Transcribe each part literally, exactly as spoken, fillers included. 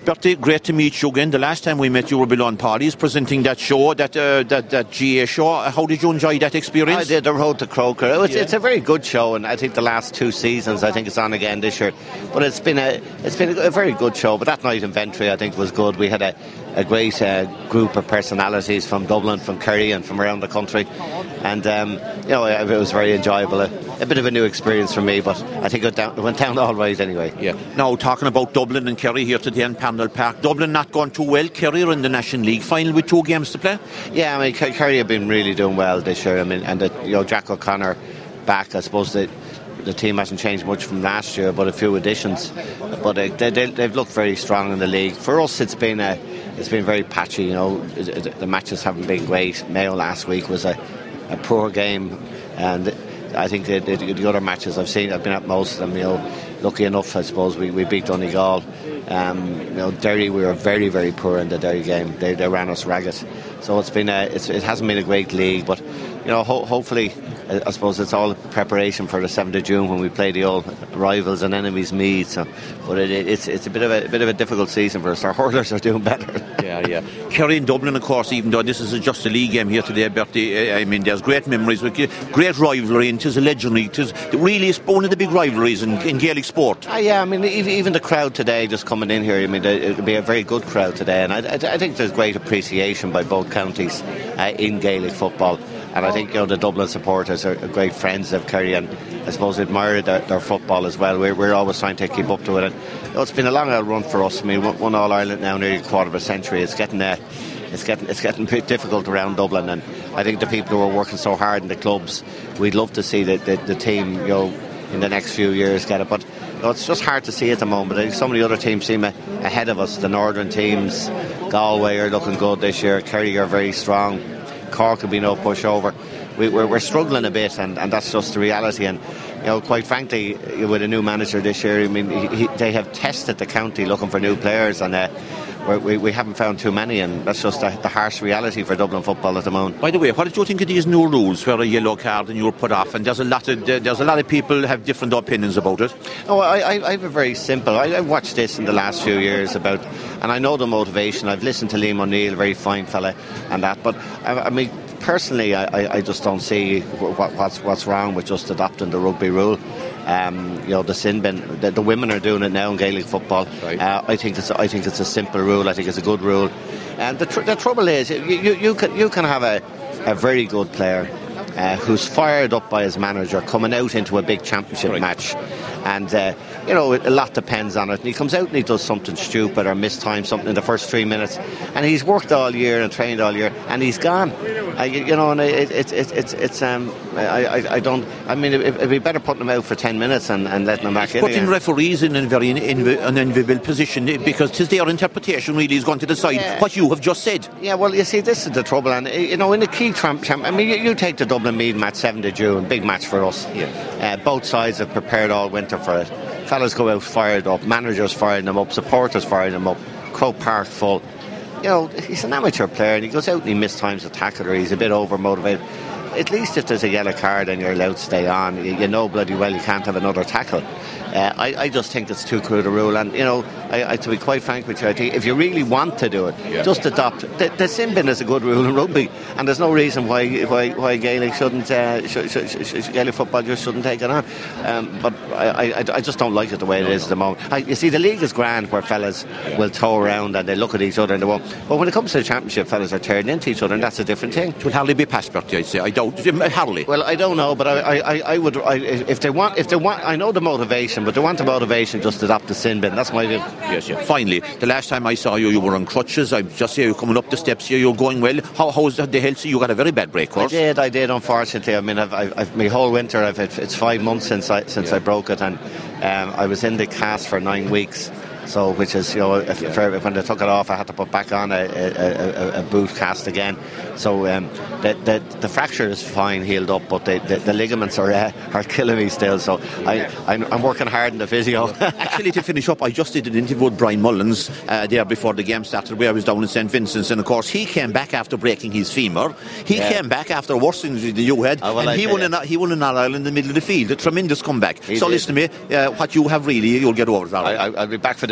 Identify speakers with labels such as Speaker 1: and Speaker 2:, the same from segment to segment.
Speaker 1: Bertie, great to meet you again. The last time we met you were below on Paddy's presenting that show, that uh, that, that G A show. How did you enjoy that experience?
Speaker 2: I did, The Road to Croker. It was,
Speaker 1: yeah.
Speaker 2: It's a very good show, and I think the last two seasons, I think it's on again this year. But it's been a it's been a very good show. But that night in Ventry, I think, was good. We had a, a great uh, group of personalities from Dublin, from Kerry, and from around the country. And, um, you know, it was very enjoyable. A, a bit of a new experience for me, but I think it, down, it went down all right anyway.
Speaker 1: Yeah. Now, talking about Dublin and Kerry here today in Parnell Park. Dublin not gone too well. Kerry are in the National League final with two games to play.
Speaker 2: Yeah, I mean, Kerry have been really doing well this year. I mean, and the, you know, Jack O'Connor back. I suppose the the team hasn't changed much from last year, but a few additions. But they, they, they've looked very strong in the league. For us, it's been a it's been very patchy. You know, the matches haven't been great. Mayo last week was a, a poor game, and I think the, the, the other matches I've seen, I've been at most of them. You know, lucky enough, I suppose we, we beat Donegal. Um, you know, Derry, we were very, very poor in the Derry game. They, they ran us ragged. So it's been a, it's, it hasn't been a great league, but you know, ho- hopefully, I suppose it's all preparation for the seventh of June when we play the old rivals and enemies Meath. So, but it, it, it's it's a bit of a, a bit of a difficult season for us. Our hurlers are doing better.
Speaker 1: Yeah, yeah. Kerry and Dublin, of course, even though this is just a league game here today, Bertie, I mean, there's great memories, with great rivalry, and it is a legendary. It is really one of the big rivalries in, in Gaelic sport.
Speaker 2: Ah, yeah, I mean, even the crowd today, just coming in here, I mean, it'll be a very good crowd today, and I, I, I think there's great appreciation by both counties uh, in Gaelic football. And I think, you know, the Dublin supporters are great friends of Kerry, and I suppose admire their, their football as well. We're, we're always trying to keep up to it. And, you know, it's been a long old run for us. I mean, we won All Ireland now nearly a quarter of a century. It's getting uh, it's getting it's getting a bit difficult around Dublin, and I think the people who are working so hard in the clubs, we'd love to see the, the, the team, you know, in the next few years get it. But you know, it's just hard to see at the moment. I think some of the other teams seem a, ahead of us. The northern teams, Galway are looking good this year. Kerry are very strong. Cork will be no pushover. We, we're, we're struggling a bit, and, and that's just the reality. And you know, quite frankly, with a new manager this year, I mean, he, he, they have tested the county looking for new players, and uh, we, we haven't found too many, and that's just the, the harsh reality for Dublin football at the moment.
Speaker 1: By the way, what did you think of these new rules where a yellow card and you're put off? And there's a lot of there's a lot of people have different opinions about it.
Speaker 2: Oh, I, I, I have a very simple. I, I've watched this in the last few years about, and I know the motivation. I've listened to Liam O'Neill, very fine fella, and that. But I, I mean, personally, I, I just don't see what, what's what's wrong with just adopting the rugby rule. Um, you know, the sin bin. The, the women are doing it now in Gaelic football. Right. Uh, I think it's I think it's a simple rule. I think it's a good rule. And the, tr- the trouble is, you, you, you can you can have a, a very good player uh, who's fired up by his manager coming out into a big championship right. match, and uh, you know, a lot depends on it. And he comes out and he does something stupid or mistime something in the first three minutes, and he's worked all year and trained all year, and he's gone. Uh, you, you know, and it's it, it, it's it's um I, I, I don't. I mean, it, it'd be better putting him out for ten minutes and, and letting him back in.
Speaker 1: Putting
Speaker 2: again.
Speaker 1: referees in a very in, in, an enviable position, because tis their interpretation really is going to decide yeah. what you have just said.
Speaker 2: Yeah, well, you see, this is the trouble, and you know, in the key champ, champ I mean, you, you take the Dublin Meath match, seventh of June, big match for us.
Speaker 1: Yeah.
Speaker 2: Uh, both sides have prepared all winter for it. Fellas go out fired up, managers firing them up, supporters firing them up, Croke Park full. You know, he's an amateur player, and he goes out and he mistimes a tackle, or he's a bit over motivated. At least if there's a yellow card and you're allowed to stay on, you, you know bloody well you can't have another tackle. Uh, I, I just think it's too crude a rule, and you know, I, I, to be quite frank with you, I think if you really want to do it, yeah. just adopt the, the sin bin is a good rule in rugby, and there's no reason why why, why Gaelic shouldn't uh, sh- sh- sh- sh- Gaelic football just shouldn't take it on. Um, but I, I, I just don't like it the way it is at the moment. I, you see, the league is grand where fellas yeah. will tow around and they look at each other and they won't. But when it comes to the championship, fellas are turning into each other, and that's a different thing.
Speaker 1: It will hardly be passport, I'd say. I doubt hardly.
Speaker 2: Well, I don't know, but I, I, I would. I, if they want, if they want, I know the motivation, but they want the motivation. Just adopt the sin bin. That's my view.
Speaker 1: Yes, yeah. Finally, the last time I saw you, you were on crutches. I just see you coming up the steps here. You're going well. How how's the health? You got a very bad break, course.
Speaker 2: I did. I did. Unfortunately, I mean, I've, I've, I've my whole winter. I've it's five months since I since yeah. I broke it, and um, I was in the cast for nine weeks. So, which is, you know, if, yeah. for, when they took it off, I had to put back on a, a, a, a boot cast again. So, um, the, the the fracture is fine, healed up, but the, the, the ligaments are uh, are killing me still. So, I I'm, I'm working hard in the physio.
Speaker 1: Actually, to finish up, I just did an interview with Brian Mullins uh, there before the game started, where I was down in Saint Vincent's, and of course he came back after breaking his femur. He yeah. came back after worse injury than you had, oh, well, and I he won, an, he won an All Ireland in the middle of the field. A tremendous comeback. He so, did. Listen to me. Uh, what you have really, you'll get over it.
Speaker 2: I, I'll be back for the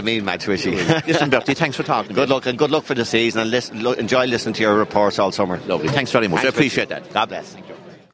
Speaker 2: Mean match, Wishy.
Speaker 1: Listen, Bertie, thanks for talking.
Speaker 2: Good luck, and good luck for the season, and listen, lo- enjoy listening to your reports all summer.
Speaker 1: Lovely. Thanks very much.
Speaker 2: Thanks,
Speaker 1: I appreciate
Speaker 2: Richie.
Speaker 1: that.
Speaker 2: God bless. Thank you.